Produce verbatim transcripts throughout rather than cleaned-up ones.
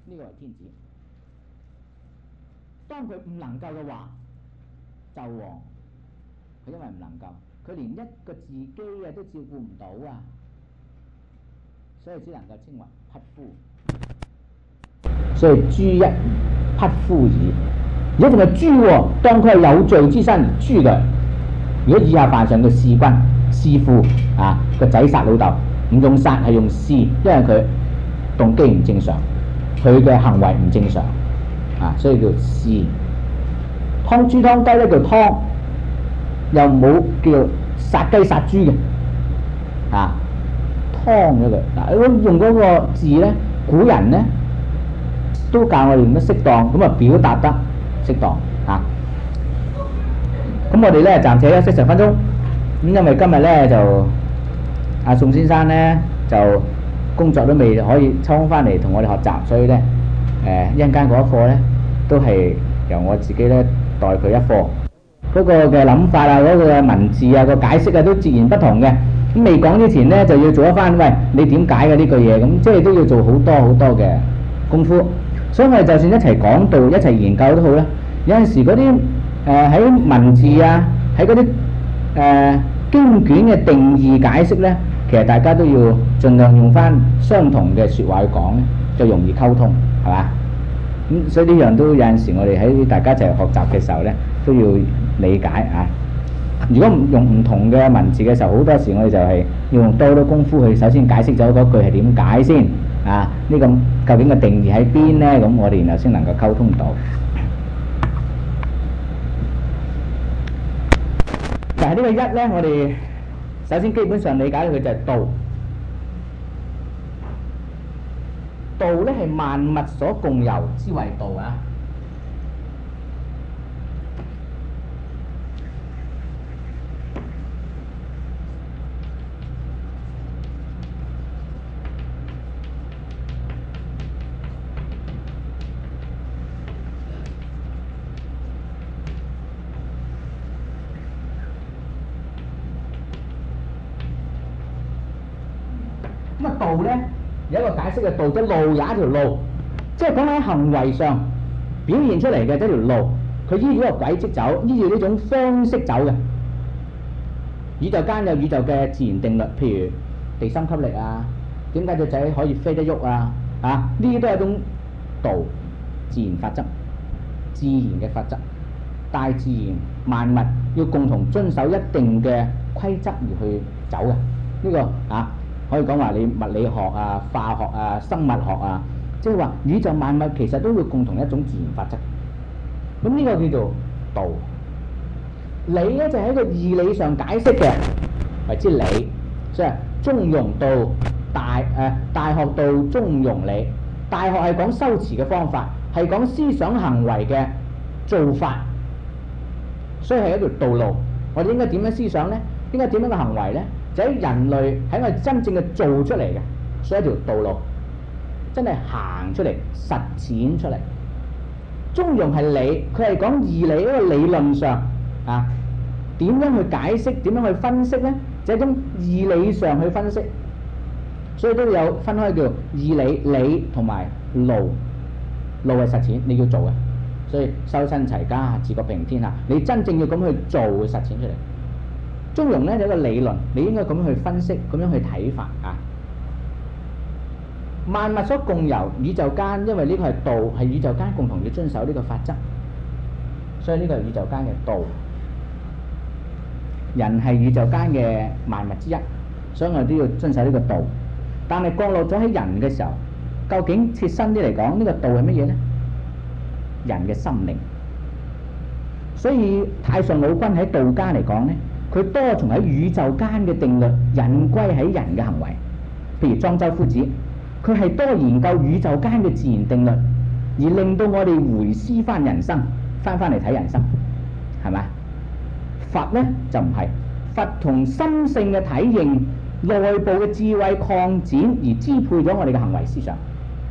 呢個係天子。當佢唔能夠嘅話，紂王佢因為唔能夠，佢連一個自己啊都照顧唔到啊，所以只能夠稱為匹夫。所以誅一匹夫矣。如果仲係誅喎，當佢係有罪之身而誅佢。如果以下犯上嘅弑君、弑父啊，個仔殺老豆，唔用殺係用弑，因為佢動機唔正常，佢嘅行為唔正常啊，所以叫弑。劏豬劏雞咧叫劏，又冇叫殺雞殺豬嘅啊，劏咗佢。嗱，如果用嗰個字咧，古人咧都教我哋用得適當，咁啊表達得適當啊。咁我哋咧暫且休息十分鐘。咁因為今日咧就阿宋先生咧就工作都未可以抽空翻嚟同我哋學習，所以咧誒一陣間嗰一課咧都係由我自己咧代佢一課。嗰個嘅諗法啊，嗰個嘅文字啊，個解釋啊都截然不同嘅。咁未講之前咧就要做一番，喂，你點解嘅呢句嘢？咁即係都要做好多好多嘅功夫。所以我哋就算一齊講道、一齊研究都好啦。有陣時嗰啲誒喺文字啊，喺嗰啲誒經卷嘅定義解釋咧，其實大家都要盡量用翻相同嘅説話去講咧，就容易溝通，係嘛？咁、嗯、所以呢樣都有陣時我哋喺大家一齊學習嘅時候咧，都要理解啊。如果唔用唔同嘅文字嘅時候，好多時我哋就係要用多多功夫去首先解釋咗嗰句係點解先啊？呢、這個究竟嘅定義喺邊咧？咁我哋然後先能夠溝通到。但係呢個一咧，我哋首先基本上理解佢就係道。道咧係萬物所共有之為道啊！咁啊道咧有一個解釋嘅道，即係路也一條路，即係講喺行為上表現出嚟嘅一條路，佢依住呢個軌跡走，依住呢種方式走嘅。宇宙間有宇宙嘅自然定律，譬如地心吸力啊，點解隻仔可以飛得喐啊？啊，呢啲都係一種道，自然法則，自然嘅法則，大自然萬物要共同遵守一定嘅規則而去走嘅。呢個啊可以講話你物理學啊、化學啊、生物學啊，即係話宇宙萬物其實都會共同一種自然法則。咁呢個叫做道。理咧就喺個義理上解釋嘅，為之理，即係中庸道大誒、呃、大學道中庸理。大學係講修辭嘅方法，係講思想行為嘅做法，所以係一條道路。我哋應該點樣思想咧？應該點樣嘅行為咧？就喺人類喺我哋真正嘅做出嚟嘅，所以一條道路真係行出嚟、實踐出嚟。中庸係理，佢係講義理，一個理論上啊，點樣去解釋、點樣去分析咧？就係一種義理上去分析，所以都有分開叫義理、理同埋路。路係實踐，你要做嘅，所以修身齊家、治國平天下，你真正要咁去做實踐出嚟。中庸咧就係一個理論，你應該咁樣去分析，咁樣去睇法啊。萬物所共有，宇宙間因為呢個係道，係宇宙間共同要遵守呢個法則，所以呢個係宇宙間嘅道。人係宇宙間嘅萬物之一，所以我哋都要遵守呢個道。但係降落咗喺人嘅時候，究竟切身啲嚟講，呢個道係乜嘢呢？人嘅心靈。所以太上老君喺道家嚟講呢，佢多從喺宇宙間嘅定律引歸喺人嘅行為。譬如莊周夫子，佢係多研究宇宙間嘅自然定律，而令到我哋回思翻人生，翻翻嚟睇人生，係咪？佛呢就唔係，佛同心性嘅體認、內部嘅智慧擴展而支配咗我哋嘅行為思想。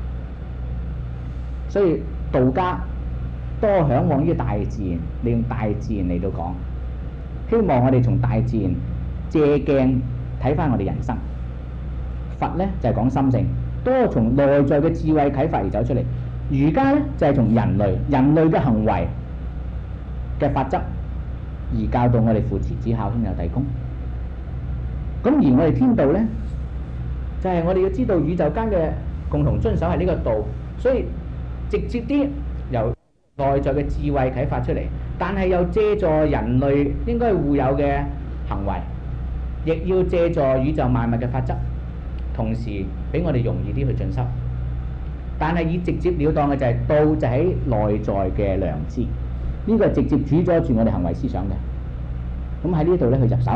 所以道家多嚮往於大自然，利用大自然嚟到講，希望我哋從大自然借鏡睇翻我哋人生。佛呢就係講心性，多從內在嘅智慧啟發而走出嚟。 儒家咧就係、是、從人類人類嘅行為嘅法則而教導我哋父慈子孝兄友弟恭。咁而我哋天道咧就係、是、我哋要知道宇宙間嘅共同遵守係呢個道，所以直接啲由內在嘅智慧啟發出嚟，但係又借助人類應該互有嘅行為，亦要借助宇宙萬物嘅法則，同時俾我哋容易啲去進修。但係以直接了當嘅就係道就喺內在嘅良知，呢、這個係直接主宰住我哋行為思想嘅。咁喺呢度咧去入手。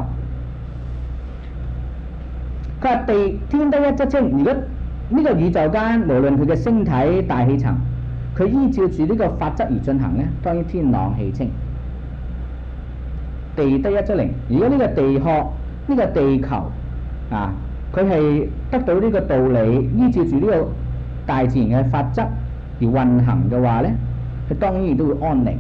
佢話地天得一則清，如果呢個宇宙間無論佢嘅星體大氣層，佢依照住呢個法則而進行咧，當然天朗氣清。地得一則靈，如果呢個地殼呢、這個地球啊，佢係得到呢個道理，依照住呢個大自然嘅法則而運行嘅話咧，佢當然亦都會安寧。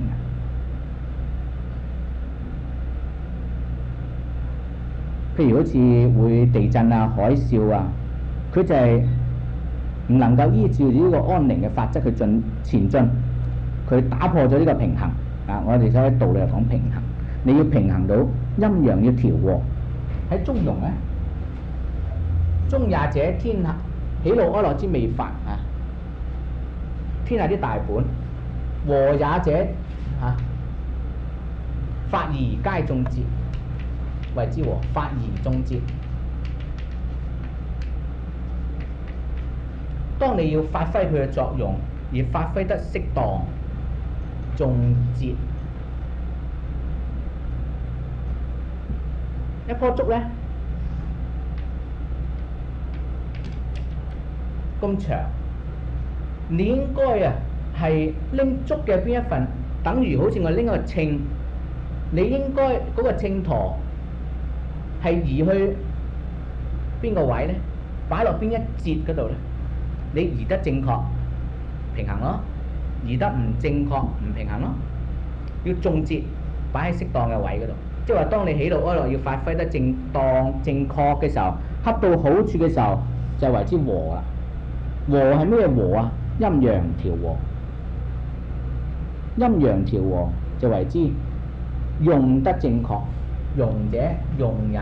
譬如好似會地震啊、海嘯啊，佢就係唔能夠依照呢個安寧嘅法則去進前進，佢打破咗呢個平衡啊！我哋所謂道理係講平衡，你要平衡到陰陽要調和。喺中庸咧，中也者天下喜怒哀樂之未發啊，天下啲大本，和也者啊，法宜皆眾節，謂之和，法宜眾節。當你要發揮佢嘅作用，而發揮得適當，眾節。一棵竹咧咁長，你應該啊係拎竹嘅邊一份，等於好似我拎個秤，你應該嗰個秤砣係移去邊個位咧？擺落邊一節嗰度咧？你移得正確，平衡咯；移得唔正確，唔平衡咯。要眾節擺喺適當嘅位嗰度，即係話當你喜怒哀樂要發揮得正當正確嘅時候，恰到好處嘅時候，就係為之和啦。和係咩和啊？陰陽調和，陰陽調和就為之用得正確，用者用也。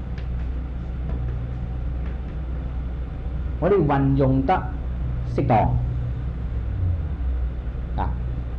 我哋運用得適當啊！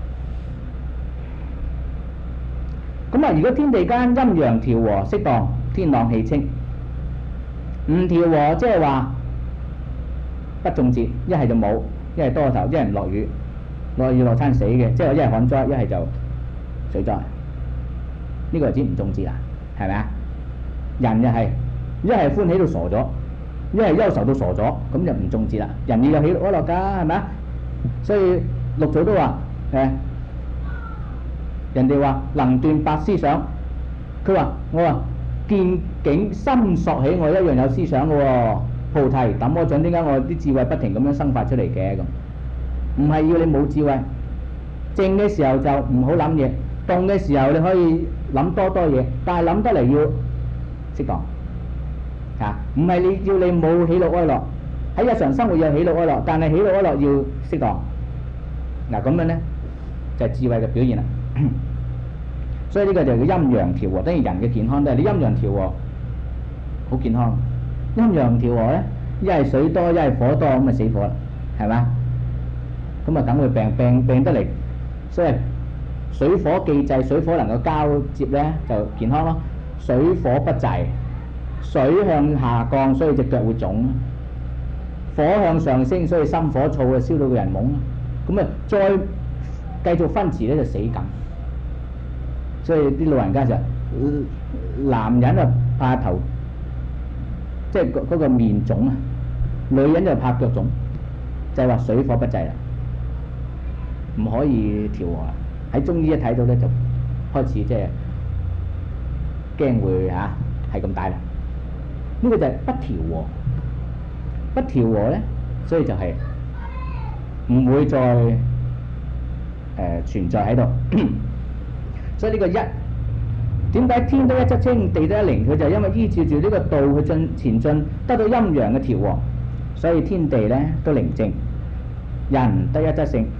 咁啊，如果天地間陰陽調和適當，天朗氣清，唔調和即係話不眾節，一係就冇，一係多頭，一係唔落雨，落雨落餐死嘅，即係一係旱災，一係就水災。呢個係指唔眾節啊，係咪啊？人就係一係歡喜到傻咗，一係憂愁到傻咗，咁就唔眾節啦。人要有喜怒哀樂㗎，係咪啊？所以六祖都話誒，人哋話能斷百思想，佢話我話見境心索起，我一樣有思想嘅喎。菩提抌我獎，點解我啲智慧不停咁樣生發出嚟嘅？咁唔係要你冇智慧，靜嘅時候就唔好諗嘢，動嘅時候你可以諗多多嘢，但係諗得嚟要適當嚇，唔係你要你冇喜怒哀樂，喺日常生活有喜怒哀樂，但係喜怒哀樂要適當。嗱咁樣咧就係智慧嘅表現啦。所以呢個就叫陰陽調和，等於人嘅健康都係你陰陽調和好健康。陰陽調和咧，一係水多，一係火多，咁咪死火啦，係嘛？咁啊，梗會病病病得嚟，所以水火既濟，水火能夠交接咧，就健康咯。水火不濟，水向下降，所以隻腳會腫；火向上升，所以心火燥啊，燒到個人懵。咁啊，再繼續分遲咧就死梗。所以啲老人家就男人啊怕頭。即係嗰嗰個面腫啊，女人就怕腳腫，就係話水火不濟啦，唔可以調和啦。喺中醫一睇到咧，就開始即係驚會嚇係咁大啦。呢個就係不調和，不調和咧，所以就係唔會再誒存在喺度。所以呢個一。點解天得一則清，地得一靈？佢就係因為依照住呢個道去進前進，得到陰陽嘅調和，所以天地咧都寧靜。人得一則性，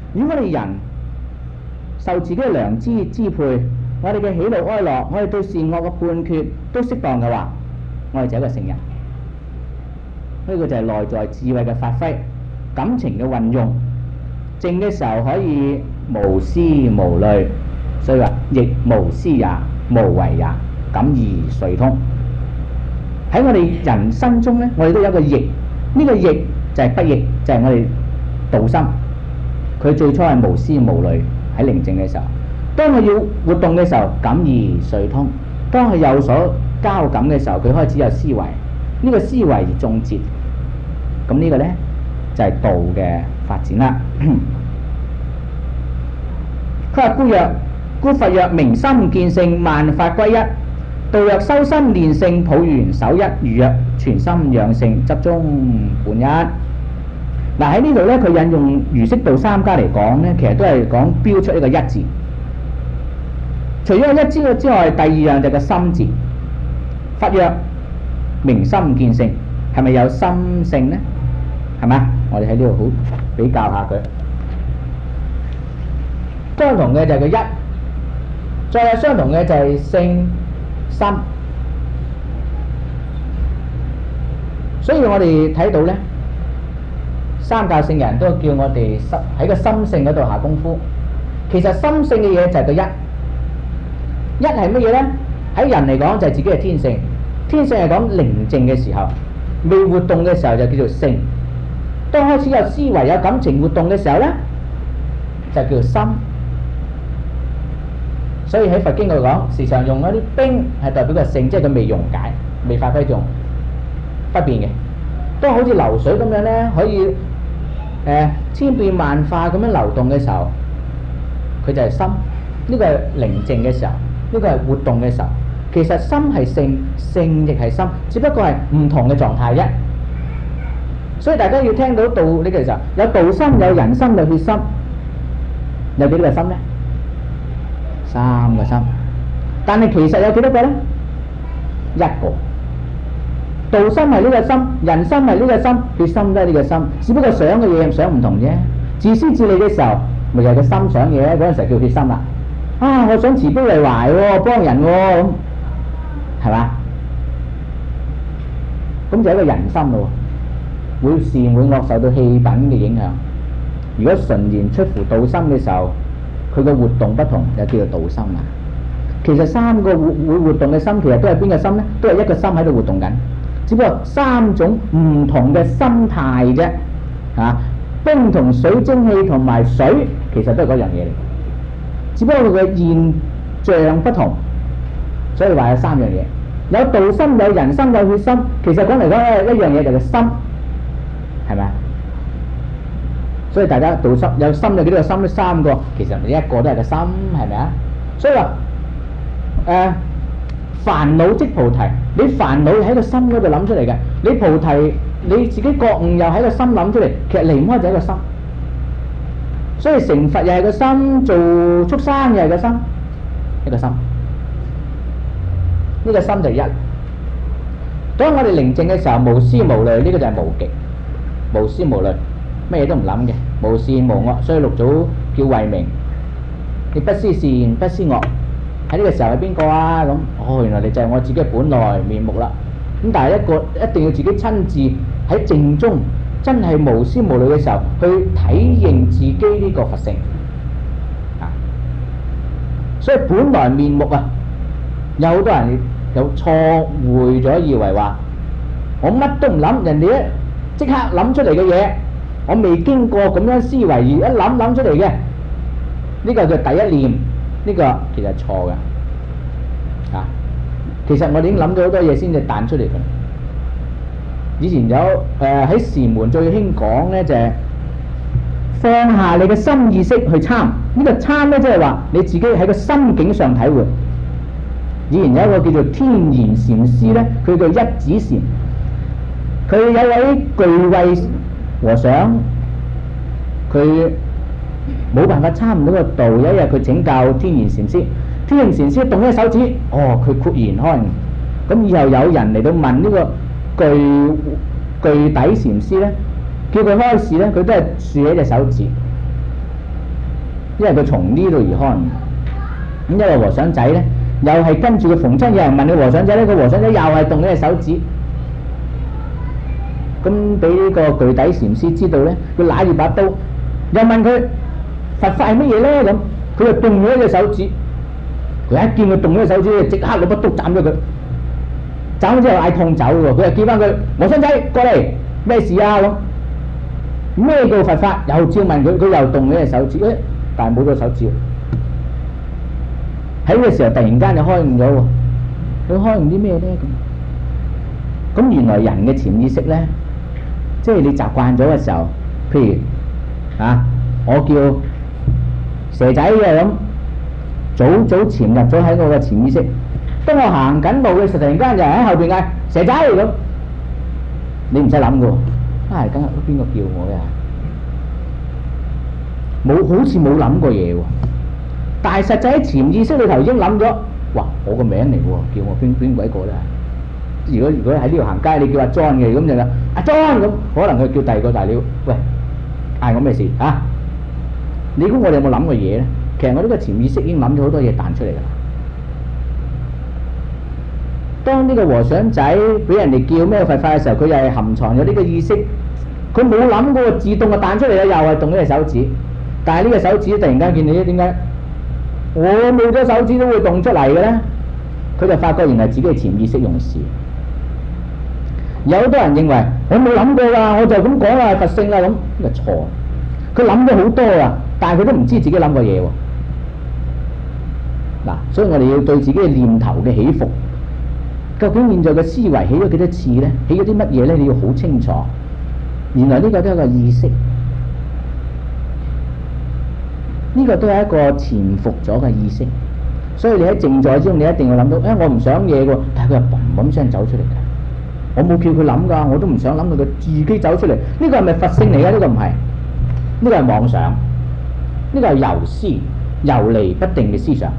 如果我哋人受自己嘅良知支配，我哋嘅喜怒哀樂，我哋對善惡嘅判決都適當嘅話，我哋就係一個聖人。呢個就係內在智慧嘅發揮，感情嘅運用，靜嘅時候可以無思無慮，所以話亦無思也，無為也，感而遂通。喺我哋人生中咧，我哋都有一個逆，呢、這個逆就係不逆，就係、是、我哋道心。佢最初係無思無慮喺寧靜嘅時候，當佢要活動嘅時候，感而遂通。當佢有所交感嘅時候，佢開始有思維，呢、這個思維而眾哲。咁呢個呢，就係、是、道嘅發展啦。佢話故曰，故佛曰：明心見性，萬法歸一。道曰：修心練性，抱元守一。儒曰：全心養性，執中本一。嗱喺呢度咧，佢引用儒釋道三家嚟講咧，其實都係講標出一個一字。除咗一字之外，第二樣就係個心字。佛曰：明心見性，係咪有心性呢？係嘛？我哋喺呢度好比較下佢。相同嘅就係個一，再有相同嘅就係性心。所以我哋睇到咧，三教聖人都叫我哋喺個心性嗰度下功夫。其實心性嘅嘢就係個一，一係乜嘢呢？喺人嚟講就係自己嘅天性，天性係講寧靜嘅時候，未活動嘅時候就叫做性。當開始有思維有感情活動嘅時候呢，就叫做心。所以喺佛經度講，時常用嗰啲兵係代表個性，即係佢未溶解、未發揮用不變嘅。當好似流水咁樣呢，可以誒、呃、千變萬化咁樣流動嘅時候，佢就係心。呢、這個係寧靜嘅時候，呢、這個係活動嘅時候。其實心係性，性亦係心，只不過係唔同嘅狀態啫。所以大家要聽到道呢個時候，有道心、有人心、有血心，有幾多個心呢？三個心。但係其實有幾多個呢？一個。道心係呢個心，人心係呢個心，血心都係呢個心，只不過想嘅嘢想唔同啫。自私自利嘅時候，咪就係個心想嘢，嗰陣時叫血心啦。啊，我想慈悲為懷喎，幫人喎，咁係嘛？咁就係一個人心咯，會善會惡受到氣品嘅影響。如果純然出乎道心嘅時候，佢個活動不同，就叫做道心啦。其實三個會會活動嘅心，其實都係邊個心呢？都係一個心喺度活動緊。只不過三種唔同嘅心態啫，啊，冰同水、蒸氣同埋水，其實都係嗰樣嘢嚟。只不過佢嘅現象不同，所以話有三樣嘢：有道心、有人心、有血心。其實講嚟講去，一樣嘢就係心，係咪啊？所以大家道心有心有幾多個心？三個，其實你一個都係個心，係咪啊？所以話誒。呃煩惱即菩提，你煩惱喺個心嗰度諗出嚟嘅，你菩提你自己覺悟又喺個心諗出嚟，其實離唔開就係個心。所以成佛又係個心，做畜生又係個心，一個心。呢個心就一。當我哋寧靜嘅時候，無思無慮，呢個就係無極，無思無慮，乜嘢都唔諗嘅，無善無惡。所以六祖叫慧明，你不思善，不思惡。喺呢個時候係邊個啊？咁哦，原來你就係我自己嘅本來面目啦。咁但係一個一定要自己親自喺靜中，真係無思無慮嘅時候，去體認自己呢個佛性啊。所以本來面目啊，有好多人有錯會咗，以為話我乜都唔諗，人哋一即刻諗出嚟嘅嘢，我未經過咁樣思維而一諗諗出嚟嘅，呢個叫第一念。呢個其實係錯嘅，啊！其實我哋已經諗咗好多嘢先至彈出嚟嘅。以前有誒喺禪門最興講咧，就係放下你嘅心意識去參。呢個參咧，即係話你自己喺個心境上體會。以前有一個叫做天然禪師咧，佢叫一指禪。佢有位巨慧和尚，佢冇辦法參唔到個道。有一日佢請教天然禪師，天然禪師動一手指，哦，佢豁然開悟。咁以後有人嚟到問呢個巨巨底禪師咧，叫佢開示咧，佢都係豎起隻手指。 因為佢從呢度而開。咁一個和尚仔咧，又係跟住佢逢親有人問佢和尚仔咧，個和尚仔又係動咗隻手指。咁俾呢個具體禪師知道咧，佢揦住把刀，又問佢佛法係乜嘢咧？咁佢就動咗一隻手指。佢一見佢動咗隻手指，即刻攞把刀斬咗佢。斬咗之後嗌痛走喎，佢就叫翻佢和尚仔過嚟，咩事啊？咁咩叫佛法？又照問佢，佢又動咗隻手指，誒，但係冇咗手指。喺呢個時候突然間就開悟咗喎，佢開悟啲咩咧？咁咁原來人嘅潛意識咧，即係你習慣咗嘅時候，譬如啊，我叫蛇仔嘅咁，早早潛入咗喺我嘅潛意識。當我行緊路嘅時候，突然間就喺後邊嗌蛇仔咁，你唔使諗嘅喎，啊，今日邊個叫我嘅？冇，好似冇諗過嘢喎。但係實際喺潛意識裏頭已經諗咗，哇！我個名嚟喎，叫我邊邊鬼個咧？如果如果喺呢度行街，你叫阿 John 嘅，咁就啦，阿 John 咁，可能佢叫第二個大料，喂，嗌我咩事嚇？啊，你估我哋有冇諗過嘢咧？其實我呢個潛意識已經諗咗好多嘢彈出嚟㗎啦。當呢個和尚仔俾人哋叫咩佛法嘅時候，佢又係含藏咗呢個意識，佢冇諗過自動就彈出嚟啦，又係動咗隻手指。但係呢個手指突然間見你咧，點解我冇咗手指都會動出嚟嘅咧？佢就發覺原來自己嘅潛意識用事。有好多人認為我冇諗過㗎，我就咁講啦，佛性啦咁，呢個錯。佢諗咗好多啊，但係佢都唔知自己諗過嘢喎。嗱，所以我哋要對自己嘅念頭嘅起伏，究竟現在嘅思維起咗幾多次咧？起咗啲乜嘢咧？你要好清楚。原來呢個都係一個意識，呢個都係一個潛伏咗嘅意識。所以你喺靜坐之中，你一定要諗到，誒、哎，我唔想嘢喎，但係佢係砰砰聲走出嚟嘅。我冇叫佢諗㗎，我都唔想諗到佢自己走出嚟。呢、這個係咪佛性嚟㗎？呢、這個唔係，呢、這個係妄想，呢、這個係遊思、遊離不定嘅思想。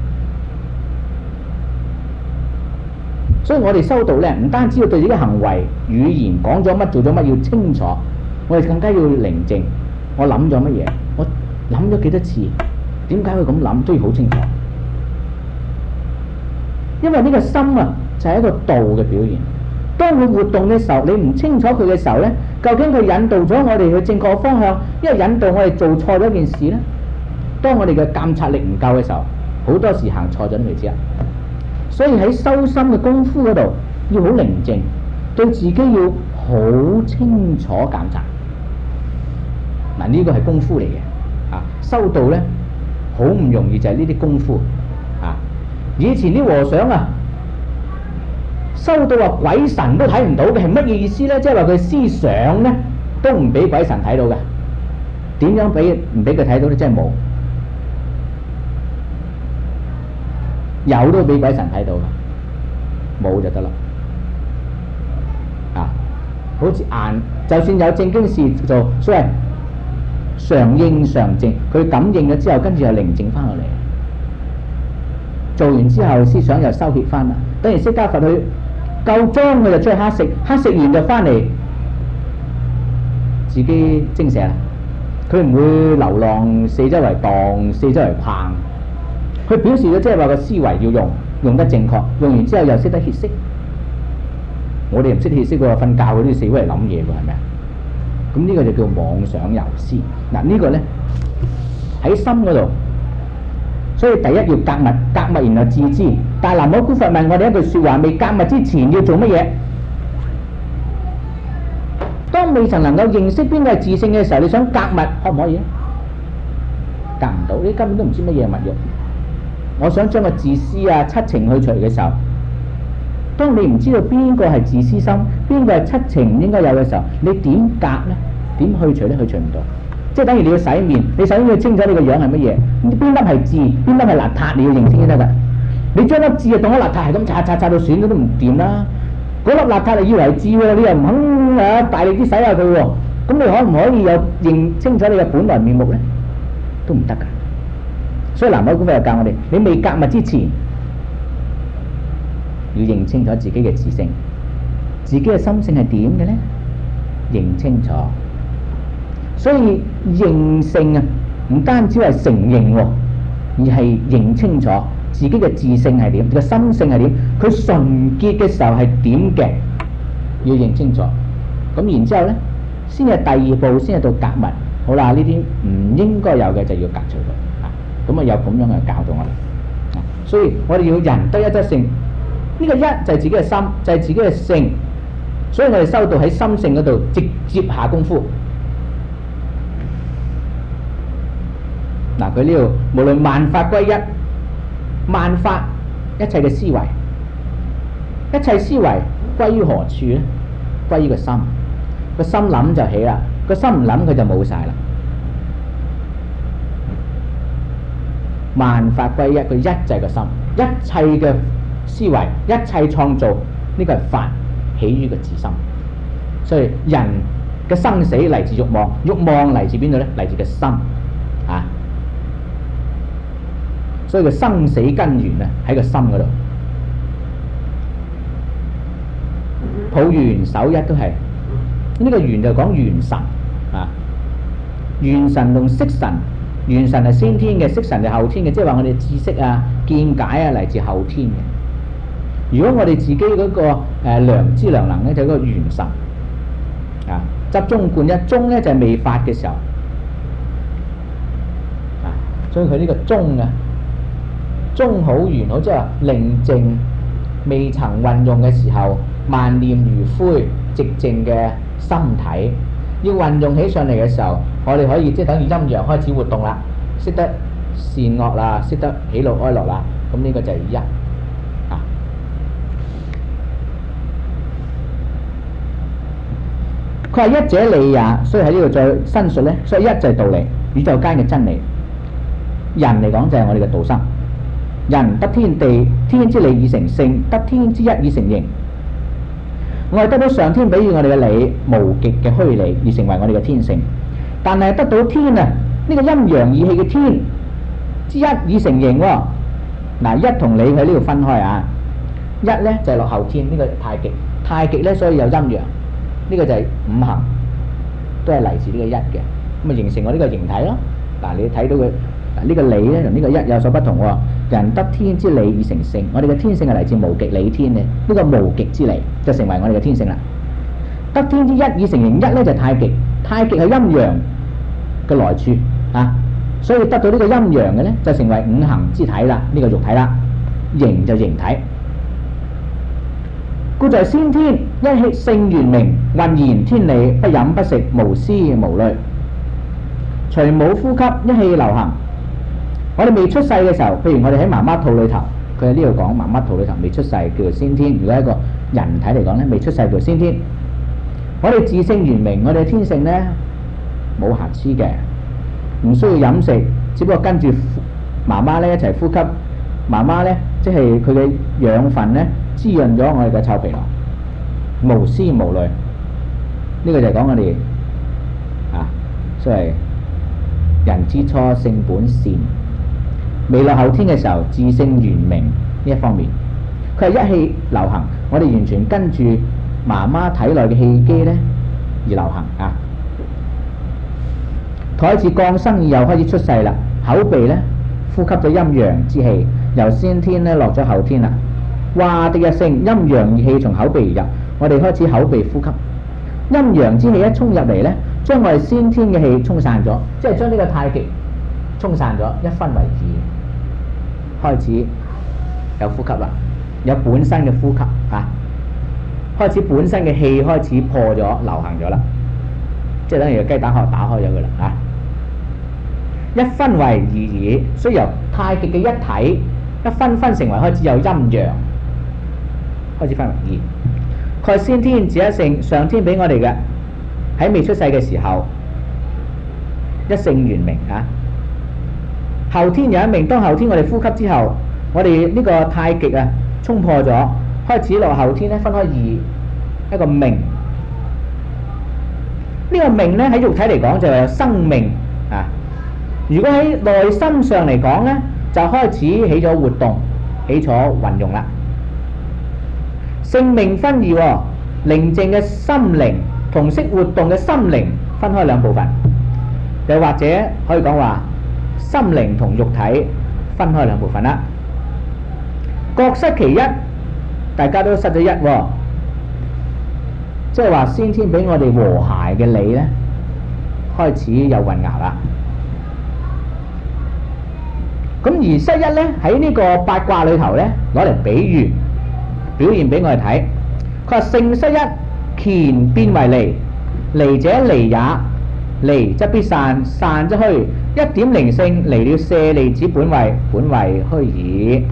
所以我哋修道咧，唔單止要對自己行為、語言講咗乜、做咗乜要清楚，我哋更加要寧靜。我諗咗乜嘢？我諗咗幾多次？點解會咁諗？都要好清楚。因為呢個心啊，就係、是、一個道嘅表現。當佢活動嘅時候，你唔清楚佢嘅時候咧，究竟佢引導咗我哋去正確方向，因為引導我哋做錯咗一件事咧。當我哋嘅監察力唔夠嘅時候，好多時行錯咗都未知啊。所以喺修心嘅功夫嗰度要好寧靜，對自己要好清楚監察。嗱，呢個係功夫嚟嘅啊！修道咧好唔容易，就係呢啲功夫啊！以前啲和尚啊，修到話鬼神都睇唔到嘅係乜嘢意思咧？即係話佢思想咧都唔俾鬼神睇到嘅。點樣俾唔俾佢睇到咧？即係冇。有都俾鬼神睇到嘅，冇就得啦。啊，好似眼，就算有正經事做，所謂常應常靜，佢感應咗之後，跟住又寧靜翻落嚟。做完之後，思想又收結翻啦。等於釋迦佛佢夠鐘，佢就出去乞食，乞食完就翻嚟自己精舍啦。佢唔會流浪四周圍蕩，四周圍逛。佢表示咗，即係話個思維要用，用得正確，用完之後又識得歇息。我哋唔識歇息喎，瞓覺嗰啲死鬼嚟諗嘢喎，係咪啊？咁呢個就叫妄想遊思。嗱，呢個咧喺心嗰度，所以第一要格物，格物然後自知。但係南無古佛問我哋一句説話：未格物之前要做乜嘢？當未曾能夠認識邊個係自性嘅時候，你想格物可唔可以咧？格唔到，你根本都唔知乜嘢係物欲。我想將個自私啊、七情去除嘅時候，當你唔知道邊個係自私心，邊個係七情唔應該有嘅時候，你點格呢？點去除呢？去除唔到。即係等於你要洗面，你首先要清楚你個樣係乜嘢，邊粒係痣，邊粒係邋遢，你要認清先得㗎。你將粒痣啊當咗邋遢，係咁擦擦擦到損咗都唔掂啦。嗰粒邋遢你以為係痣喎，你又唔肯啊大力啲洗下佢喎，咁你可唔可以又認清楚你嘅本來面目呢？都唔得㗎。所以南無古佛又教我哋，你未格物之前，要認清楚自己嘅自性，自己嘅心性係點嘅呢？認清楚。所以認性啊， 唔單止係承認喎，而係認清楚自己嘅自性係點，個心性係點，佢純潔嘅時候係點嘅，要認清楚。咁然之後咧，先係第二步，先係到格物。好啦，呢啲唔應該有嘅就要革除佢啊。咁啊有咁樣嘅教導我哋啊，所以我哋要人得一則性。呢、這個一就係自己嘅心，就係、是、自己嘅性。所以我哋修道喺心性嗰度直接下功夫。嗱，佢呢度無論萬法歸一，萬法一切嘅思維，一切思維歸於何處咧？歸於個心。個心諗就起啦，個心唔諗佢就冇晒啦。萬法歸一，佢一就係個心，一切嘅思維，一切創造，呢個係法起於個自心。所以人嘅生死嚟自慾望，慾望嚟自邊度咧？嚟自個心啊。所以個生死根源啊喺個心嗰度。抱元守一都係呢、這個元就講元神啊，元神同色神，元神係先天嘅，色神係後天嘅，即係話我哋知識啊、見解啊嚟自後天嘅。如果我哋自己嗰、那個誒、呃、良知良能咧，就係、是、個元神啊。執中觀一，中咧就係、是、未發嘅時候啊，所以佢呢個中啊，中好元好，即係話寧靜未曾運用嘅時候，萬念如灰寂靜嘅心體，要運用起上嚟嘅時候，我哋可以即係等於陰陽開始活動啦，識得善惡啦，識得喜怒哀樂啦，咁呢個就係一啊。佢話一者理也，所以喺呢度再申述咧，所以一就係道理，宇宙間嘅真理。人嚟講就係我哋嘅道生，人得天地天之理已成性，得天之一已成形。我哋得到上天俾予我哋嘅理，無極嘅虛理而成為我哋嘅天性。但係得到天啊，呢、這個陰陽二氣嘅天之一已成形喎。嗱，一同理喺呢度分開啊。一咧就係、是、落後天，呢、這個太極，太極咧所以有陰陽，呢、這個就係五行，都係嚟自呢個一嘅，咁啊形成我呢個形體咯。嗱，你睇到佢嗱呢個理咧同呢個一有所不同喎。人得天之理已成性，我哋嘅天性係嚟自無極理天嘅，呢、這個無極之理就成為我哋嘅天性啦。得天之一已成形，一咧就係太極，太極係陰陽嘅來處啊，所以得到呢個陰陽嘅咧就成為五行之體啦，呢、這個肉體啦，形就形體。故在先天一氣性圓明，渾然天理，不飲不食，無思無慮，隨母呼吸，一氣流行。我哋未出世嘅時候，譬如我哋喺媽媽肚裏頭，佢喺呢度講媽媽肚裏頭未出世叫做先天。如果一個人體嚟講咧，未出世叫做先天。我哋自性圓明，我哋嘅天性咧冇瑕疵嘅，唔需要飲食，只不過跟住媽媽咧一齊呼吸。媽媽咧即係佢嘅養分咧滋潤咗我哋嘅臭皮囊，無思無慮。呢、這個就係講我哋啊，所謂人之初性本善。未落後天嘅時候，自性圓明呢一方面，佢係一氣流行，我哋完全跟住媽媽體內嘅氣機咧而流行啊。佢開始降生以後開始出世啦，口鼻咧呼吸咗陰陽之氣，由先天咧落咗後天啦。話的一聲，陰陽二氣從口鼻而入，我哋開始口鼻呼吸，陰陽之氣一衝入嚟咧，將我哋先天嘅氣沖散咗，即係將呢個太極沖散咗，一分為二，開始有呼吸啦，有本身嘅呼吸啊，開始本身嘅氣開始破咗，流行咗啦，即係等於個雞蛋殼打開咗佢啦啊！一分為二矣，所以由太極嘅一體一分分成為開始有陰陽，開始分為二。佢係先天自一性，上天俾我哋嘅，喺未出世嘅時候一性圓明啊。後天有一命，當後天我哋呼吸之後，我哋呢個太極啊衝破咗，開始落後天咧分開二，一個命。呢、這個命咧喺肉體嚟講就係生命啊。如果喺內心上嚟講咧，就開始起咗活動，起咗運用啦。性命分二、哦，寧靜嘅心靈同識活動嘅心靈分開兩部分。又或者可以講話心靈同肉體分開兩部分啦。各失其一，大家都失咗一喎，即係話先天俾我哋和諧嘅你呢，開始有混淆啦。咁而失一呢，喺呢個八卦裏頭呢，攞嚟比喻表現俾我哋睇。佢話性失一，乾變為離，離者離也，離則必散，散則虛。一點靈性離了舍利子本位，本位虛矣。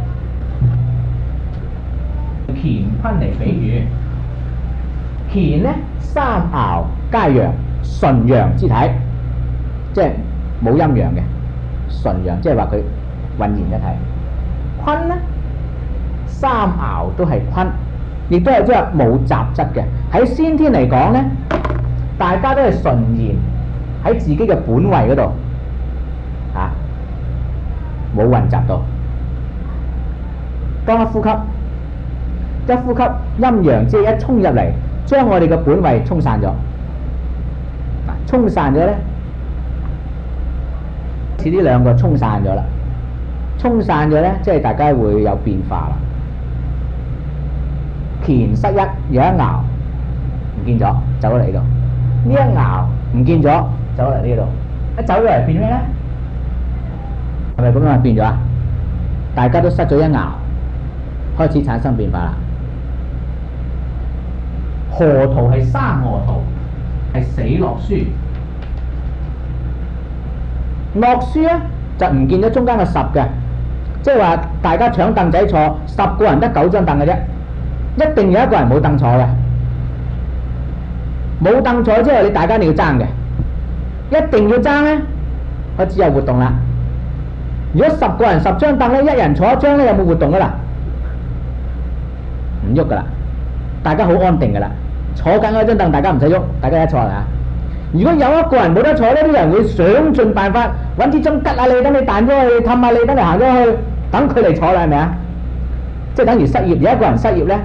乾坤嚟比喻，乾呢，三爻皆陽，純陽之體，即係冇陰陽嘅純陽，即係話佢渾然一體。坤呢，三爻都係坤，亦都係即係冇雜質嘅。喺先天嚟講呢，大家都係純然喺自己嘅本位嗰度嚇，冇混雜到。當一呼吸，一呼吸陰陽即係一衝入嚟，將我哋嘅本位沖散咗。嗱，沖散咗咧，似呢兩個沖散咗啦。沖散咗咧，即係大家會有變化啦。乾失一，有一爻唔見咗，走咗嚟呢度。呢一爻唔見咗，走嚟呢度。一走咗嚟變咩咧？係咪咁樣變咗啊？大家都失咗一爻，開始產生變化啦。河圖係生河圖，係死落書。落書咧就唔見咗中間嘅十嘅，即係話大家搶凳仔坐，十個人得九張凳嘅啫，一定有一個人冇凳坐嘅。冇凳坐之後，你大家一定要爭嘅，一定要爭咧，開始有活動啦。如果十個人十張凳咧，一人坐一張咧，有冇活動噶啦？唔喐噶啦，大家好安定噶啦。坐緊嗰張凳，大家唔使喐，大家一坐啊！如果有一個人冇得坐呢，啲人會想盡辦法揾支針吉下你，等你彈咗去，氹下你，等你行咗去，等佢嚟坐啦，係咪啊？即係等於失業，有一個人失業呢，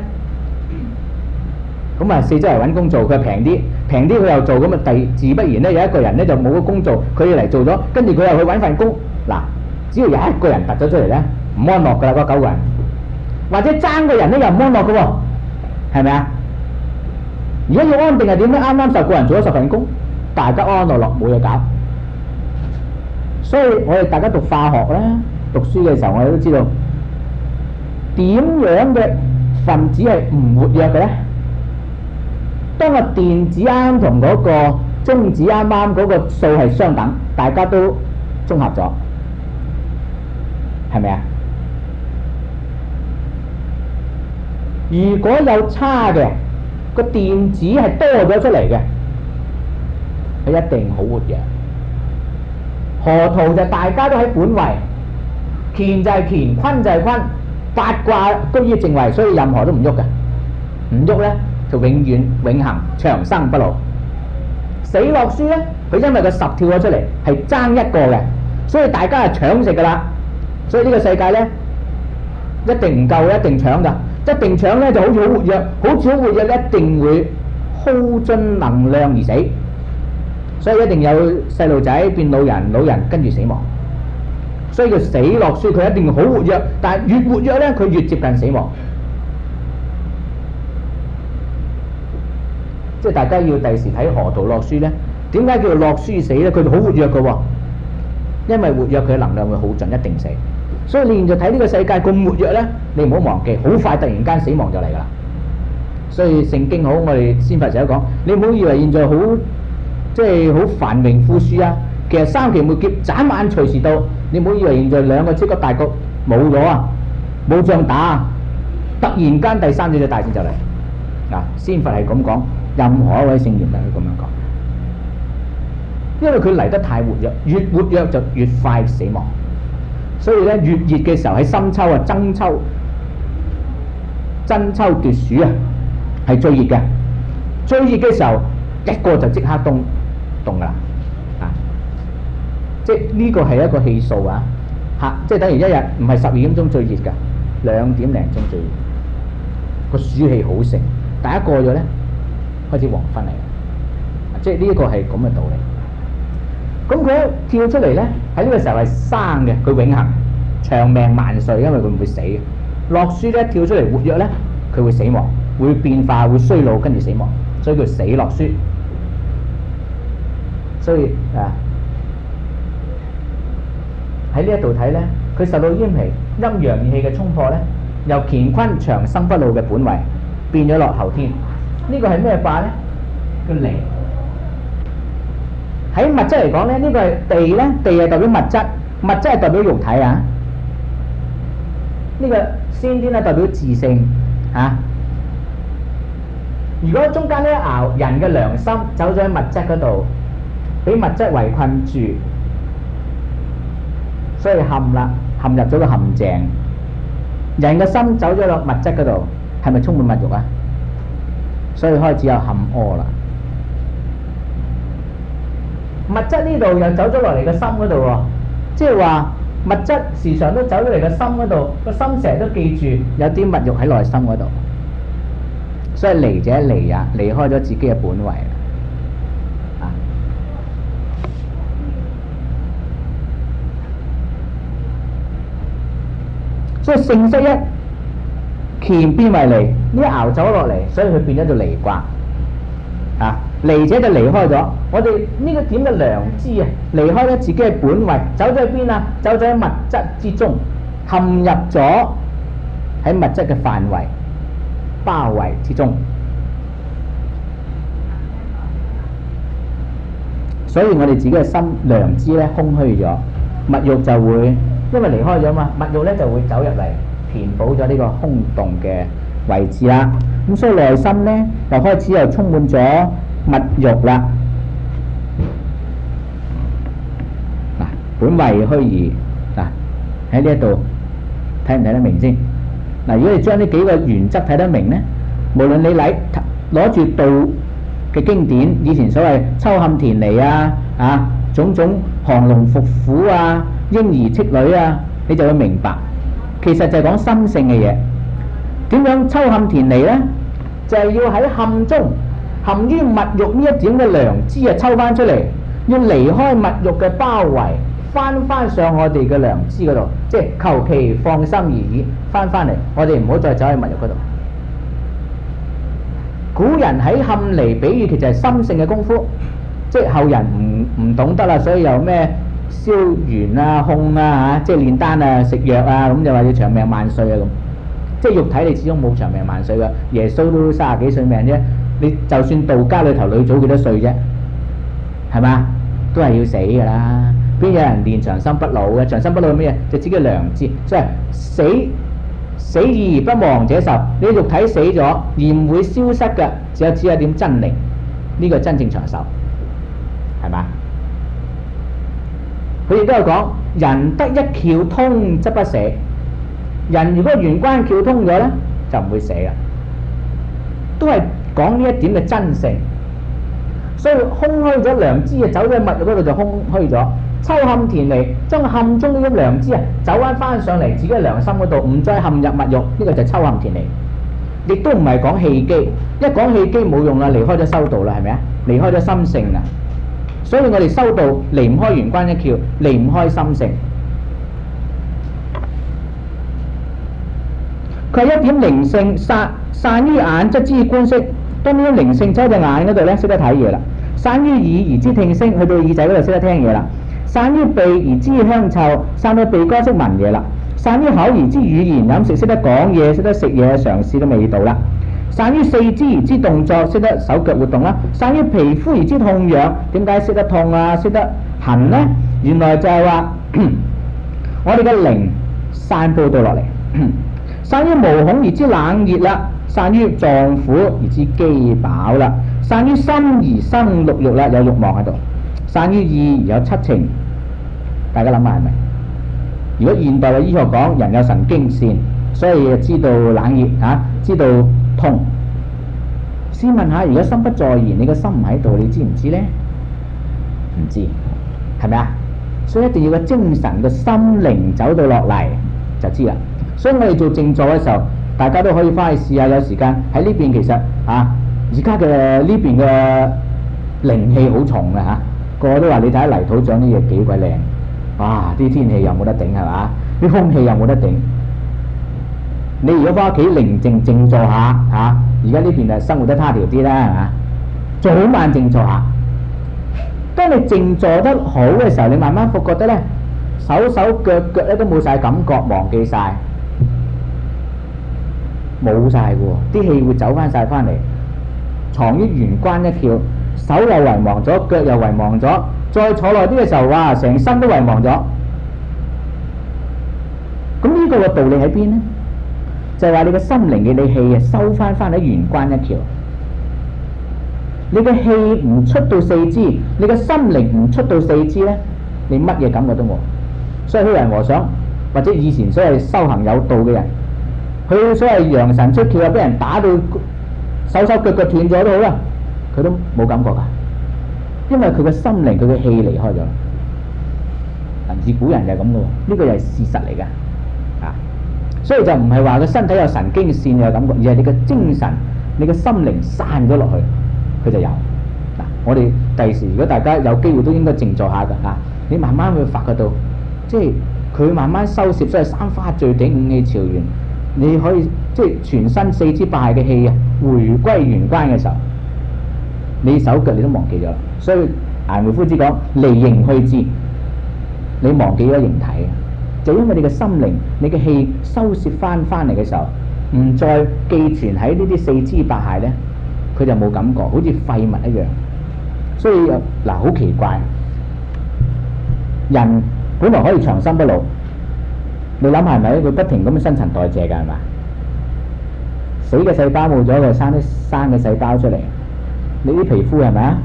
咁啊四周嚟揾工做，佢平啲，平啲佢又做，咁啊第自不然呢，有一個人呢就冇個工做，佢要嚟做咗，跟住佢又去揾份工。嗱，只要有一個人突咗出嚟呢，唔安樂噶啦，嗰九個人，或者爭個人呢又唔安樂噶喎，係咪啊？如果要安定係點咧？啱啱十個人做咗十份工，大家安安樂樂冇嘢搞。所以我哋大家讀化學咧，讀書嘅時候我哋都知道點樣嘅分子係唔活躍嘅咧？當個電子啱同嗰個中子啱啱嗰個數係相等，大家都綜合咗，係咪啊？如果有差嘅，個電子係多咗出嚟嘅，佢一定好活躍。河圖就大家都喺本位，乾就係乾，坤就係坤，八卦居於正位，所以任何都唔喐嘅，唔喐咧就永遠永恆長生不老。死落書咧，佢因為個十跳咗出嚟係爭一個嘅，所以大家係搶食噶啦。所以呢個世界咧一定唔夠，一定搶噶。一定搶咧就好似好活躍，好似好活躍，一定會耗盡能量而死。所以一定有細路仔變老人，老人跟住死亡。所以佢死落書，佢一定要好活躍，但係越活躍咧，佢越接近死亡。即係大家要第時睇河圖落書咧，點解叫做落書死咧？佢就好活躍嘅喎，因為活躍佢嘅能量會耗盡，一定死。所以你現在睇呢個世界咁活躍呢，你唔好忘記，好快突然間死亡就嚟噶啦。所以聖經好，我哋先佛成日講，你唔好以為現在好即係好繁榮富庶啊，其實三期末劫眨眼隨時到。你唔好以為現在兩個超級大國冇咗啊，冇仗打啊，突然間第三次嘅大戰就嚟。嗱，先佛係咁講，任何一位聖賢都係咁樣講，因為佢嚟得太活躍，越活躍就越快死亡。所以咧，越熱嘅時候喺深秋啊，爭秋、爭秋奪暑啊，係最熱嘅。最熱嘅時候，一個就即刻凍凍噶啦，啊！即係呢個係一個氣數啊，嚇！即係等於一日唔係十二點鐘最熱㗎，兩點零鐘最熱。個暑氣好盛，但一過咗咧，開始黃昏嚟啦。即係呢一個係咁嘅道理。 咁佢一跳出嚟咧，喺呢個時候係生嘅，佢永恆長命萬歲，因為佢唔會死嘅。落書咧跳出嚟活躍咧，佢會死亡，會變化，會衰老，跟住死亡，所以叫死落書。所以啊，喺呢一度睇咧，佢受到煙皮陰陽二氣嘅衝破咧，由乾坤長生不老嘅本位變咗落後天。呢個係咩卦咧？叫離。喺物質嚟講咧，呢個係地咧，地係代表物質，物質係代表肉體啊。呢個先天咧代表自性啊。如果中間呢一爻人嘅良心走咗喺物質嗰度，俾物質圍困住，所以陷啦，陷入咗個陷阱。人嘅心走咗落物質嗰度，係咪充滿物慾啊？所以開始有陷屙啦。物質呢度又走咗落嚟個心嗰度喎，即係話物質時常都走咗嚟個心嗰度，個心成日都記住有啲物慾喺內心嗰度，所以離者離啊，離開咗自己嘅本位啊。所以性失一，乾變為離，呢一爻走落嚟，所以佢變咗做離卦啊。離者就離開咗，我哋呢個點嘅良知啊，離開咗自己嘅本位，走咗去邊啊？走咗喺物質之中，陷入咗喺物質嘅範圍包圍之中，所以我哋自己嘅心良知咧空虛咗，物慾就會因為離開咗嘛，物慾咧就會走入嚟填補咗呢個空洞嘅位置啦。咁所以內心咧又開始又充滿咗物慾啦。嗱，本位虛擬嗱喺呢一度睇唔睇得明先？嗱，如果你將呢幾個原則睇得明咧，無論你嚟攞住道嘅經典，以前所謂秋陷田離啊啊種種降龍伏虎啊嬰兒戚女啊，你就會明白，其實就係講心性嘅嘢。點樣秋陷田離咧？就係要喺陷中陷於物慾呢一點嘅良知啊，抽翻出嚟，要離開物慾嘅包圍，翻翻上我哋嘅良知嗰度，即係求其放心而已，翻翻嚟，我哋唔好再走喺物慾嗰度。古人喺陷離比喻其實係心性嘅功夫，即係後人唔唔懂得啦，所以有咩消元啊、控啊嚇，即係煉丹啊、食藥啊，咁就話要長命萬歲啊咁。即係肉體你始終冇長命萬歲㗎，耶穌都三十幾歲命啫。你就算道家裏頭女祖幾多歲啫，係嘛？都係要死㗎啦。邊有人練長生不老嘅？長生不老係咩嘢？就自己嘅良知，即係死死而不亡者壽。你肉體死咗而唔會消失嘅，只有只有一點真靈，呢個真正長壽，係嘛？佢亦都有講，人得一竅通則不死。人如果玄關竅通咗咧，就唔會死啦。都係講呢一點嘅真性，所以空虛咗良知啊，走咗去物慾嗰度就空虛咗。秋陷田離，將陷中呢啲良知啊，走翻翻上嚟自己嘅良心嗰度，唔再陷入物慾，呢、這個就秋陷田離。亦都唔係講氣機，一講氣機冇用啦，離開咗修道啦，係咪啊？離開咗心性啦，所以我哋修道離唔開玄關一竅，離唔開心性。佢係一點靈性散散於眼則知觀色，當呢啲靈性走喺隻眼嗰度咧，識得睇嘢啦；散於耳而知聽聲，去到耳仔嗰度識得聽嘢啦；散於鼻而知香臭，散到鼻哥識聞嘢啦；散於口而知語言飲食，識得講嘢，識得食嘢，嘗試嘅味道啦；散於四肢而知動作，識得手腳活動啦；散於皮膚而知痛癢，點解識得痛啊？識得痕呢？原來就係話我哋嘅靈散佈到落嚟。散於毛孔而知冷熱啦，散於臟腑而知飢飽啦，散於心而生六欲啦，有慾望喺度；散於意而有七情。大家諗下係咪？如果現代嘅醫學講人有神經線，所以就知道冷熱嚇、啊，知道痛。先問下，如果心不在焉，你個心唔喺度，你知唔知呢？唔知，係咪啊？所以一定要個精神嘅心靈走到落嚟就知啦。所以我哋做靜坐嘅時候，大家都可以翻去試下。有時間喺呢邊，其實啊，而家嘅呢邊嘅靈氣好重嘅嚇， 個個都話你睇下泥土長啲嘢幾鬼靚，哇！啲天氣又冇得頂係嘛，啲空氣又冇得頂。你如果翻屋企寧靜靜坐下嚇，而家呢邊啊生活得他條啲啦係嘛，早晚靜坐下。當你靜坐得好嘅時候，你慢慢覺得咧，手手腳腳咧都冇晒感覺，忘記晒，冇晒嘅喎，啲氣會走翻晒翻嚟，藏於玄關一竅，手又遺忘咗，腳又遺忘咗，再坐耐啲嘅時候，哇，成身都遺忘咗。咁呢個嘅道理喺邊呢？就係話你嘅心靈嘅你氣啊，收翻翻喺玄關一竅。你嘅氣唔出到四肢，你嘅心靈唔出到四肢咧，你乜嘢感覺都冇。所以虛雲和尚或者以前所謂修行有道嘅人，佢所謂陽神出竅啊，俾人打到手手腳腳斷咗都好啦，佢都冇感覺噶，因為佢嘅心靈佢嘅氣離開咗。自古人就係咁嘅喎，呢個又係事實嚟噶啊！所以就唔係話個身體有神經線有感覺，而係你嘅精神、你嘅心靈散咗落去。佢就有嗱，我哋第時如果大家有機會都應該靜坐下㗎嚇，你慢慢會發覺到，即係佢慢慢收攝，所謂三花聚頂五氣朝元，你可以即係全身四肢八骸嘅氣啊，回歸玄關嘅時候，你手腳你都忘記咗啦。所以顏回夫子講離形去志，你忘記咗形體啊，就因為你嘅心靈、你嘅氣收攝翻翻嚟嘅時候，唔再寄存喺呢啲四肢八骸咧。佢就冇感覺，好似廢物一樣。所以嗱，好奇怪，人本來可以長生不老，你諗下係咪？佢不停咁樣新陳代謝㗎係嘛？死嘅細胞冇咗，佢生啲生嘅細胞出嚟。你啲皮膚係咪啊？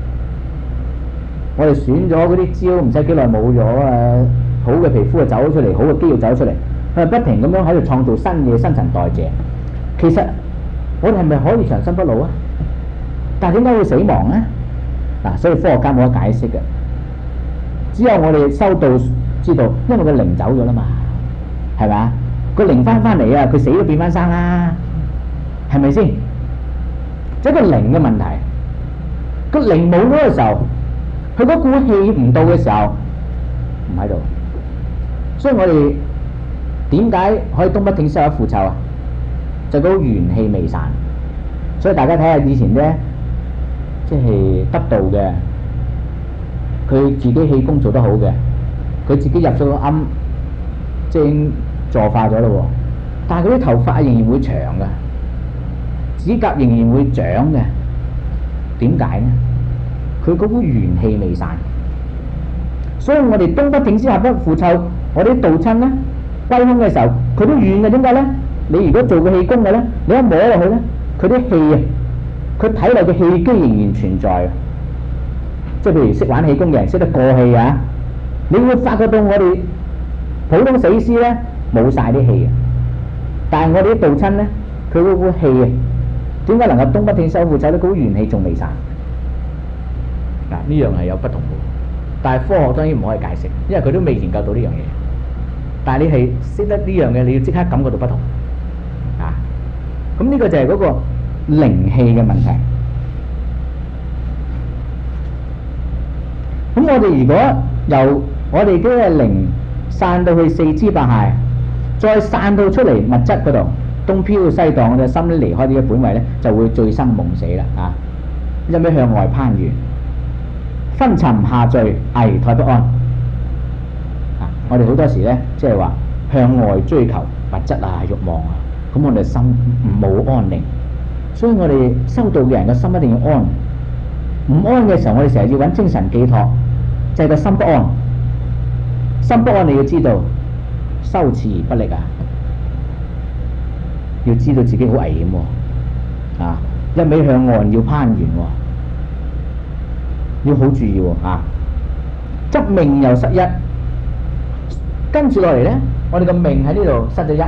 我哋選咗嗰啲焦，唔使幾耐冇咗啊！好嘅皮膚就走咗出嚟，好嘅肌肉走咗出嚟，佢係不停咁樣喺度創造新嘢，新陳代謝。其實我哋係咪可以長生不老啊？但係點解會死亡咧？嗱，所以科學家冇得解釋嘅，只有我哋修道知道，因為個靈走咗啦嘛，係咪啊？個靈翻翻嚟啊，佢死都變翻生啦，係咪先？即係個靈嘅問題，個靈冇咗嘅時候，佢嗰股氣唔到嘅時候，唔喺度。所以我哋點解可以東北挺西北腐臭啊？就嗰股元氣未散。所以大家睇下以前咧，即係得道嘅，佢自己氣功做得好嘅，佢自己入咗個庵，即係已經坐化咗咯喎。但係佢啲頭髮仍然會長嘅，指甲仍然會長嘅。點解呢？佢嗰股元氣未散。所以我哋東北挺西北腐臭，我哋啲道親咧，歸空嘅時候，佢都軟嘅。點解咧？你如果做個氣功嘅咧，你一摸落去咧，佢啲氣啊，佢體內嘅氣機仍然存在嘅。即係譬如識玩氣功嘅人識得過氣啊，你會發覺到我哋普通死屍咧冇晒啲氣啊，但係我哋啲道親咧，佢嗰股氣啊，點解能夠東北挺西北腐臭咧？嗰股元氣仲未散。嗱，呢樣係有不同嘅，但係科學當然唔可以解釋，因為佢都未研究到呢樣嘢。但係你係識得呢樣嘅，你要即刻感覺到不同啊！咁呢個就係嗰個靈氣嘅問題。咁我哋如果由我哋嘅靈散到去四肢八骸，再散到出嚟物質嗰度，東飄西蕩，我哋心咧離開呢個本位咧，就會醉生夢死啦啊！一味向外攀緣，昏沉下墜，危殆不安。啊！我哋好多時咧，即係話向外追求物質啊、慾望啊，咁我哋心冇安寧。所以我哋修道嘅人嘅心一定要安。唔安嘅時候，我哋成日要揾精神寄託，就係個心不安。心不安，你要知道修持不力啊！要知道自己好危險喎，啊！一味向岸要攀緣喎，要好注意喎啊！執命又失一，跟住落嚟咧，我哋個命喺呢度失咗一，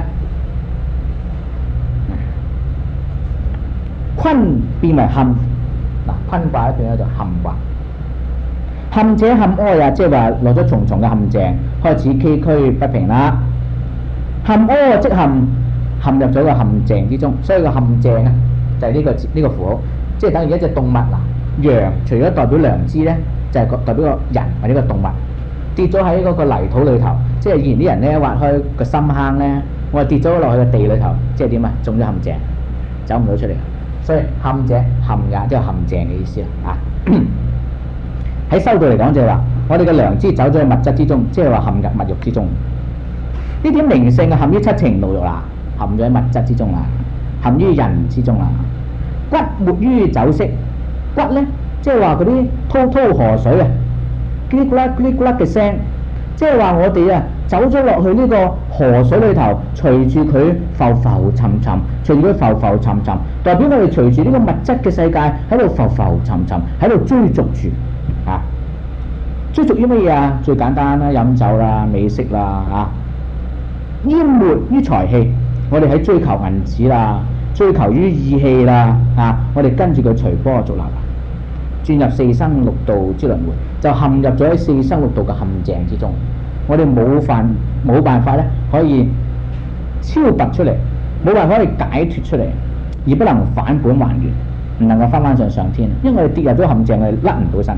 坤變為坎。嗱，坤卦一變咗就坎卦。坎者坎柯呀，即係話落咗重重嘅陷阱，開始崎嶇不平啦。坎柯即陷，陷入咗個陷阱之中，所以個陷阱啊，就係呢個呢個符號，即係等於一隻動物嗱，羊除咗代表良知咧， 就係、是、代表個人或者個動物跌咗喺嗰個泥土裏頭。即係以前啲人咧挖開個深坑咧，我話跌咗落去個地裏頭，即係點啊？中咗陷阱，走唔到出嚟。所以陷阱陷也即係陷阱嘅意思啦。啊，喺修道嚟講就係話，我哋嘅良知走咗喺物質之中，即係話陷入物欲之中。呢點靈性啊，陷於七情六欲啦，陷咗喺物質之中啦，陷於人之中啦。骨沒於酒色，骨咧即係話嗰啲滔滔河水啊，嘰哩咕啦嘰哩咕啦嘅聲，即係話我哋啊走咗落去呢個河水裏頭，隨住佢浮浮沉沉，隨住佢浮浮沉沉，代表我哋隨住呢個物質嘅世界喺度浮浮沉沉，喺度追逐住啊！追逐於乜嘢啊？最簡單啦，飲酒啦、美色啦啊！淹沒於財氣，我哋喺追求銀紙啦，追求於意氣啦啊！我哋跟住佢隨波逐流，轉入四生六道之輪迴，就陷入咗喺四生六道嘅陷阱之中。我哋冇辦冇辦法咧，可以超拔出嚟，冇辦法可以解脫出嚟，而不能返本還原，唔能夠翻翻上上天，因為我哋跌入咗陷阱，我哋甩唔到身。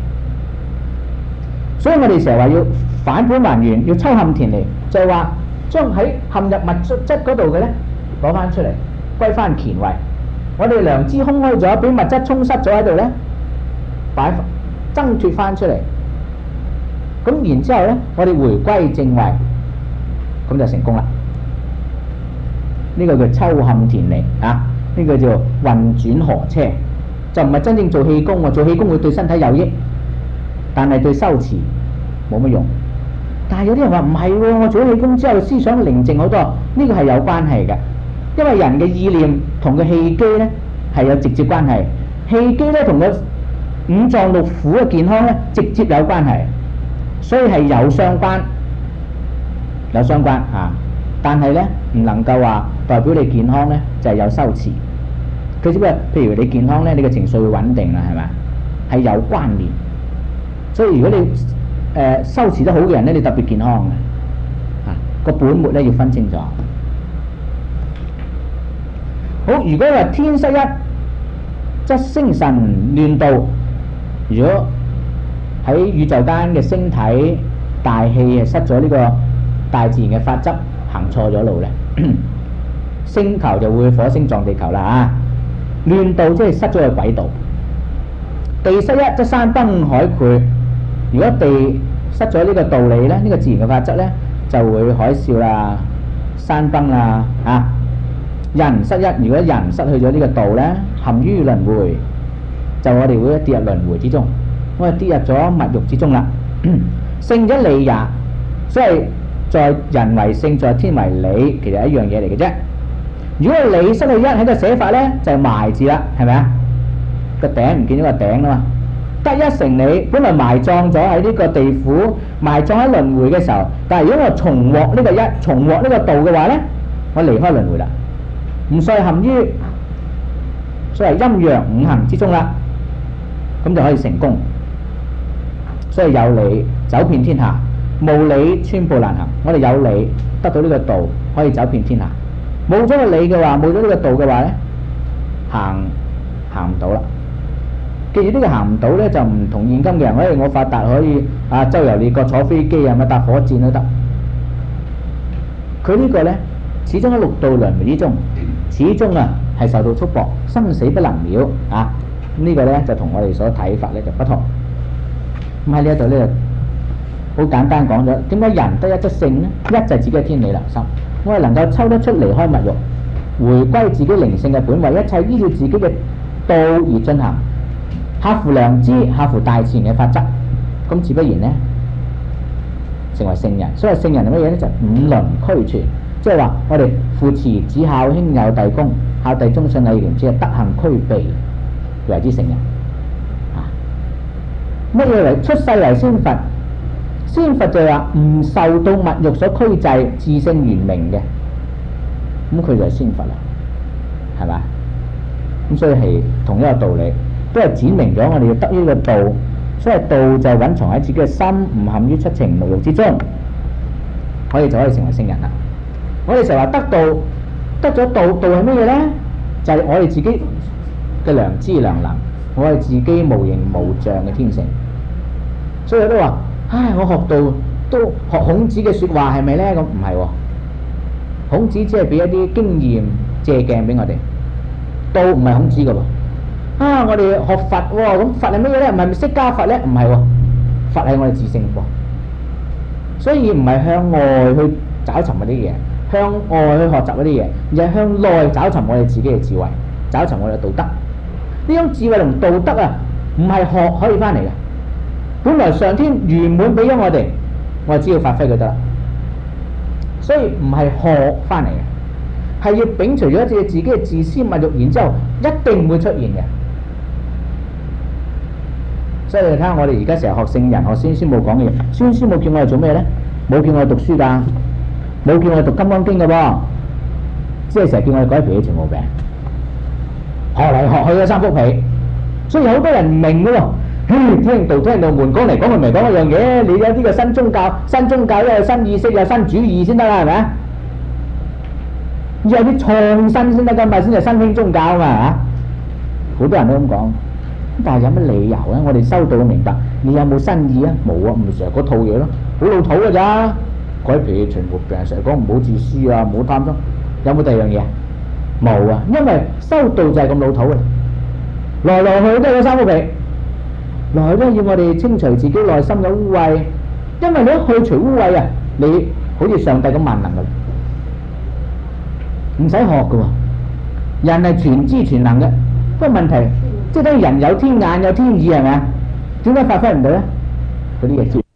所以我哋成日話要返本還原，要抽陷田嚟，就係話將喺陷入物質嗰度嘅咧攞翻出嚟，歸翻乾位。我哋良知空開咗，俾物質充塞咗喺度咧，擺掙脫翻出嚟。咁然之後咧，我哋回歸正位，咁就成功啦。呢、這個叫抽陷田嚟啊！呢、這個叫運轉河車，就唔係真正做氣功喎。做氣功會對身體有益，但係對修持冇乜用。但係有啲人話唔係喎，我做咗氣功之後思想寧靜好多，呢、這個係有關係嘅，因為人嘅意念同個氣機咧係有直接關係，氣機咧同個五臟六腑嘅健康咧直接有關係。所以係有相關，有相關啊！但係咧唔能夠話代表你健康咧就係、是、有修持。佢只不過譬如你健康咧，你嘅情緒會穩定啦，係咪？係有關聯。所以如果你誒、呃、修持得好嘅人咧，你特別健康嘅。啊，個本末咧要分清楚。好，如果話天失一，則星神亂道。如果喺宇宙間嘅星體大氣係失咗呢個大自然嘅法則，行錯咗路咧，星球就會火星撞地球啦啊！亂道即係失咗個軌道。地失一則山崩海潰。如果地失咗呢個道理咧，呢、這個自然嘅法則咧，就會海嘯啦、山崩啦啊！人失一，如果人失去咗呢個道咧，陷於輪迴，就我哋會跌入輪迴之中。我哋跌入咗物欲之中啦。聖者理也，所以在人為聖，在天為理，其實係一樣嘢嚟嘅啫。如果理失去一喺個寫法咧，就係埋字啦，係咪啊？個頂唔見咗個頂啦嘛。得一成理，本來埋葬咗喺呢個地府，埋葬喺輪迴嘅時候，但係如果我重獲呢個一，重獲呢個道嘅話咧，我離開輪迴啦，唔再陷於所謂陰陽五行之中啦，咁就可以成功。所以有理走遍天下，無理寸步難行。我哋有理得到呢個道，可以走遍天下。冇咗個理嘅話，冇咗呢個道嘅話咧，行行唔到啦。記住呢個行唔到咧，就唔同現今嘅人，誒我發達可以啊周遊列國坐飛機啊，咪搭火箭都得。佢呢個咧，始終喺六道輪迴之中，始終啊係受到束縛，生死不能了啊！這個、呢個咧就同我哋所睇法咧就不同。咁喺呢一度咧，好簡單講咗，點解人得一則性呢？一就係自己嘅天理良心，我係能夠抽得出離開物欲，回歸自己靈性嘅本位，一切依照自己嘅道而進行，合乎良知，合乎大自然嘅法則，咁自不然呢，成為聖人。所以聖人係乜嘢咧？就係、五倫俱全，即係話我哋父慈子孝，兄友弟恭，孝弟忠信禮廉恥，德行俱備，為之聖人。乜嘢為出世為先佛？先佛就係話唔受到物欲所驅制，自性圓明嘅，咁佢就係先佛啦，係嘛？咁所以係同一個道理，都係展明咗我哋要得呢個道。所以道就蘊藏喺自己嘅心，唔陷於七情六欲之中，可以就可以成為聖人啦。我哋成日話得道，得咗道，道係乜嘢咧？就係、是、我哋自己嘅良知良能，我哋自己無形無象嘅天性。 所以都話：唉，我學道都學孔子嘅説話係咪咧？咁唔係喎，孔子只係俾一啲經驗借鏡俾我哋，道唔係孔子嘅喎。啊，我哋學佛喎，咁佛係乜嘢咧？唔係釋迦佛咧？唔係喎，佛係我哋自性喎。所以唔係向外去找尋嗰啲嘢，向外去學習嗰啲嘢，而係向內找尋我哋自己嘅智慧，找尋我哋嘅道德。呢種智慧同道德啊，唔係學可以翻嚟嘅。本來上天圓滿俾咗我哋，我哋只要發揮佢得啦。所以唔係學翻嚟嘅，係要摒除咗一隻自己嘅自私物欲，然之後一定會出現嘅。所以你睇下我哋而家成日學聖人、學孫師母講嘅嘢，孫師母叫我哋做咩咧？冇叫我哋讀書㗎，冇叫我哋讀《金剛經》嘅噃，即係成日叫我哋改脾氣情毛病，學嚟學去嘅三幅被。所以好多人唔明嘅喎，聽道聽道門講嚟講去咪講一樣嘢，你有啲個新宗教，新宗教有新意識，有新主義先得啦，係咪啊？要有啲創新先得㗎嘛，先係新興宗教嘛，係嘛？好多人都咁講。但係有乜理由咧？我哋收到明白，你有冇新意啊？冇啊，唔係成日嗰套嘢咯，好老土㗎咋？改脾氣、全部病，成日講唔好自私啊，唔好貪心。有冇第二樣嘢？冇啊，因為修道就係咁老土嘅，來來去都係嗰三個鼻，來都要我哋清除自己內心嘅污穢。因為你一去除污穢啊，你好似上帝咁萬能㗎，唔使學㗎喎。人係全知全能嘅，不過問題。即係等於人有天眼有天意係咪啊？點解發揮唔到咧？嗰啲嘢知。